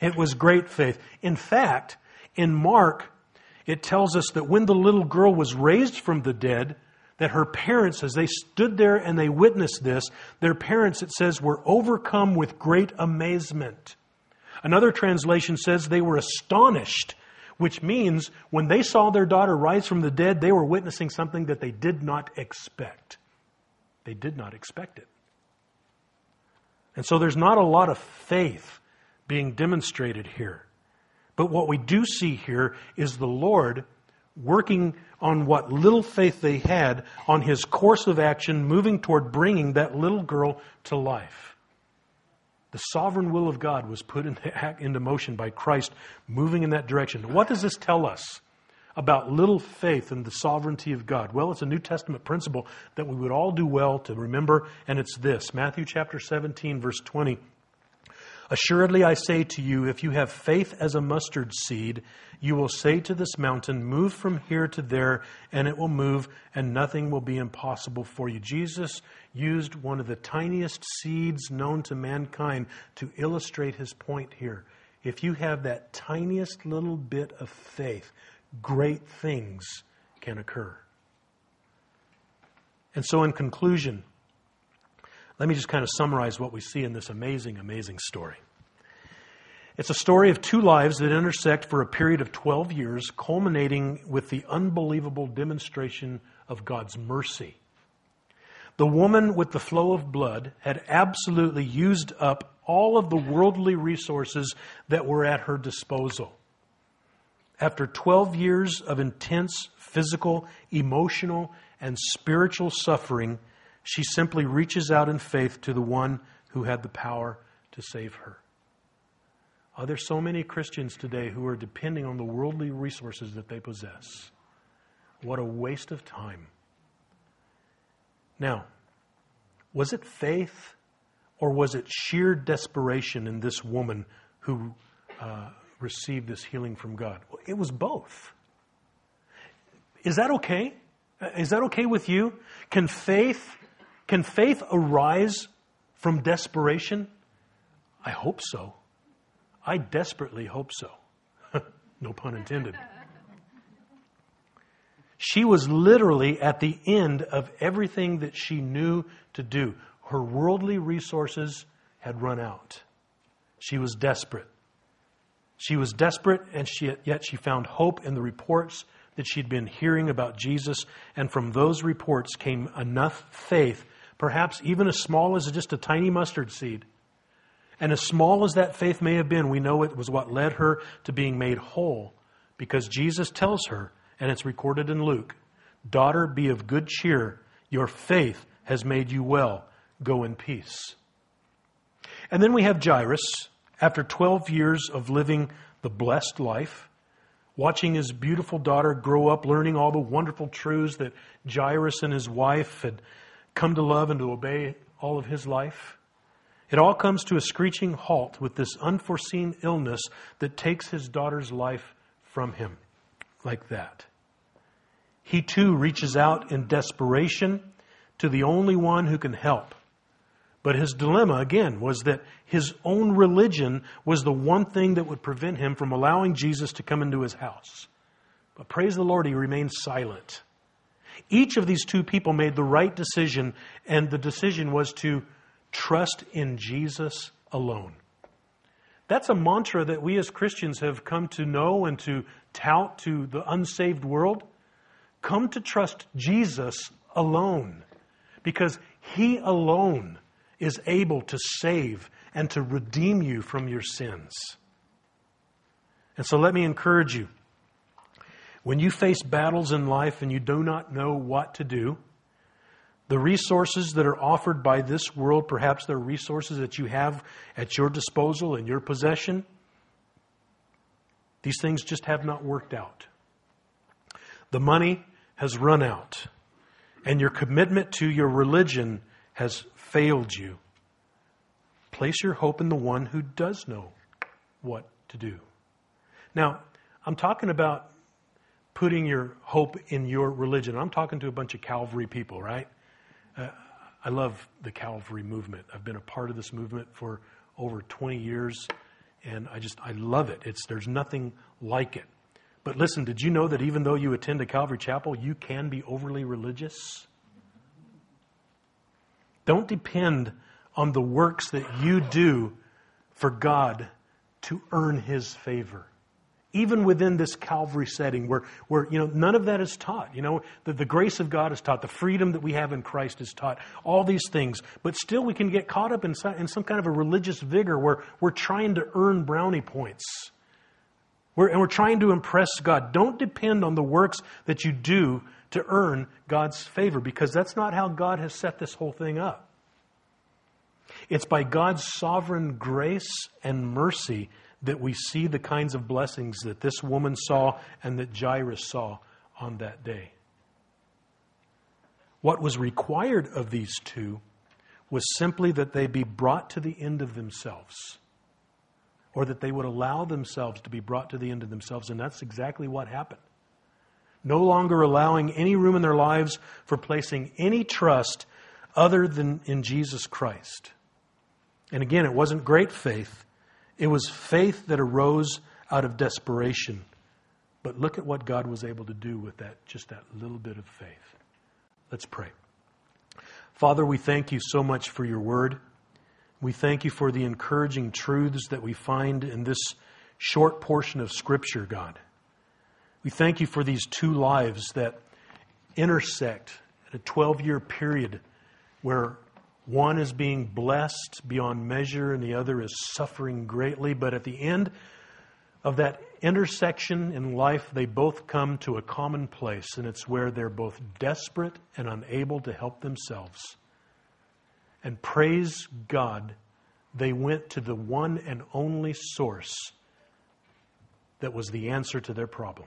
Speaker 1: It was great faith. In fact, in Mark, it tells us that when the little girl was raised from the dead, that her parents, as they stood there and they witnessed this, their parents, it says, were overcome with great amazement. Another translation says they were astonished, which means when they saw their daughter rise from the dead, they were witnessing something that they did not expect. They did not expect it. And so there's not a lot of faith being demonstrated here. But what we do see here is the Lord working on what little faith they had on His course of action, moving toward bringing that little girl to life. The sovereign will of God was put into motion by Christ moving in that direction. What does this tell us about little faith and the sovereignty of God? Well, it's a New Testament principle that we would all do well to remember, and it's this. Matthew chapter 17, verse 20. Assuredly, I say to you, if you have faith as a mustard seed, you will say to this mountain, move from here to there, and it will move, and nothing will be impossible for you. Jesus used one of the tiniest seeds known to mankind to illustrate His point here. If you have that tiniest little bit of faith, great things can occur. And so in conclusion, let me just kind of summarize what we see in this amazing, amazing story. It's a story of two lives that intersect for a period of 12 years, culminating with the unbelievable demonstration of God's mercy. The woman with the flow of blood had absolutely used up all of the worldly resources that were at her disposal. After 12 years of intense physical, emotional, and spiritual suffering, she simply reaches out in faith to the one who had the power to save her. Are there so many Christians today who are depending on the worldly resources that they possess? What a waste of time. Now, was it faith or was it sheer desperation in this woman who received this healing from God? Well, it was both. Is that okay? Is that okay with you? Can faith arise from desperation? I hope so. I desperately hope so. No pun intended. She was literally at the end of everything that she knew to do. Her worldly resources had run out. She was desperate. She was desperate, and yet she found hope in the reports that she'd been hearing about Jesus. And from those reports came enough faith, perhaps even as small as just a tiny mustard seed. And as small as that faith may have been, we know it was what led her to being made whole, because Jesus tells her, and it's recorded in Luke, "Daughter, be of good cheer. Your faith has made you well. Go in peace." And then we have Jairus, after 12 years of living the blessed life, watching his beautiful daughter grow up, learning all the wonderful truths that Jairus and his wife had come to love and to obey all of his life. It all comes to a screeching halt with this unforeseen illness that takes his daughter's life from him like that. He too reaches out in desperation to the only one who can help. But his dilemma, again, was that his own religion was the one thing that would prevent him from allowing Jesus to come into his house. But praise the Lord, he remained silent. Each of these two people made the right decision, and the decision was to trust in Jesus alone. That's a mantra that we as Christians have come to know and to tout to the unsaved world. Come to trust Jesus alone, because He alone is able to save and to redeem you from your sins. And so let me encourage you. When you face battles in life and you do not know what to do, the resources that are offered by this world, perhaps they're resources that you have at your disposal, in your possession, these things just have not worked out. The money has run out, and your commitment to your religion has failed you. Place your hope in the one who does know what to do. Now, I'm talking about putting your hope in your religion. I'm talking to a bunch of Calvary people, right? I love the Calvary movement. I've been a part of this movement for over 20 years. And I love it. There's nothing like it. But listen, did you know that even though you attend a Calvary Chapel, you can be overly religious? Don't depend on the works that you do for God to earn His favor. Even within this Calvary setting where none of that is taught. The grace of God is taught. The freedom that we have in Christ is taught. All these things. But still we can get caught up in some kind of a religious vigor where we're trying to earn brownie points. We're trying to impress God. Don't depend on the works that you do to earn God's favor, because that's not how God has set this whole thing up. It's by God's sovereign grace and mercy that we see the kinds of blessings that this woman saw and that Jairus saw on that day. What was required of these two was simply that they be brought to the end of themselves, or that they would allow themselves to be brought to the end of themselves, and that's exactly what happened. No longer allowing any room in their lives for placing any trust other than in Jesus Christ. And again, it wasn't great faith. It was faith that arose out of desperation. But look at what God was able to do with just that little bit of faith. Let's pray. Father, we thank you so much for your word. We thank you for the encouraging truths that we find in this short portion of Scripture, God. We thank you for these two lives that intersect at a 12-year period where one is being blessed beyond measure and the other is suffering greatly. But at the end of that intersection in life, they both come to a common place, and it's where they're both desperate and unable to help themselves. And praise God, they went to the one and only source that was the answer to their problem.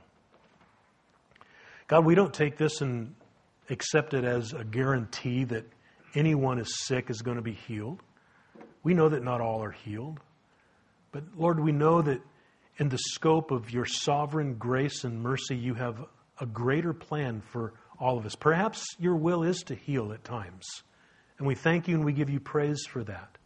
Speaker 1: God, we don't take this and accept it as a guarantee that anyone is sick is going to be healed. We know that not all are healed. But Lord, we know that in the scope of your sovereign grace and mercy, you have a greater plan for all of us. Perhaps your will is to heal at times. And we thank you and we give you praise for that.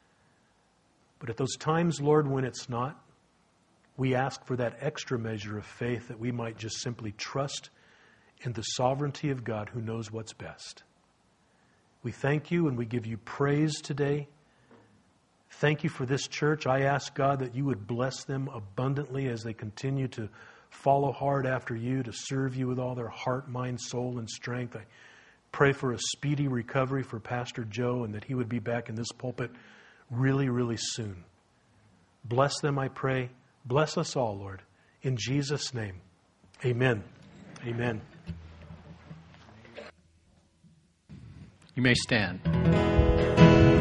Speaker 1: But at those times, Lord, when it's not, we ask for that extra measure of faith that we might just simply trust in the sovereignty of God who knows what's best. We thank you and we give you praise today. Thank you for this church. I ask, God, that you would bless them abundantly as they continue to follow hard after you, to serve you with all their heart, mind, soul, and strength. I pray for a speedy recovery for Pastor Joe and that he would be back in this pulpit really, really soon. Bless them, I pray. Bless us all, Lord. In Jesus' name, amen. Amen.
Speaker 2: You may stand.